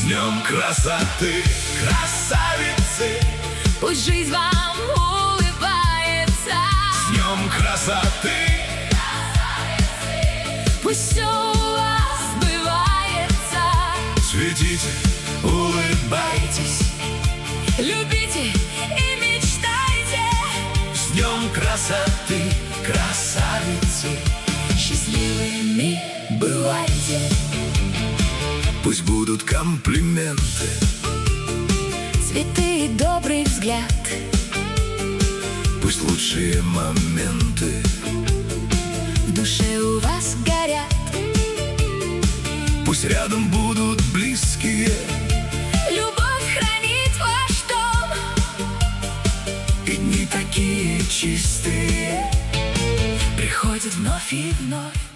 днем красоты, красавицы! Пусть жизнь вам улыбается. С днем красоты, красавицы! Пусть все у вас сбывается. Светите, улыбайтесь, любите и мечтайте. с днем красоты, красавицы! Счастливыми бывайте. Пусть будут комплименты, цветы и добрый взгляд. пусть лучшие моменты В душе у вас горят. пусть рядом будут близкие. Любовь хранит ваш дом. И дни такие чистые Приходят вновь и вновь.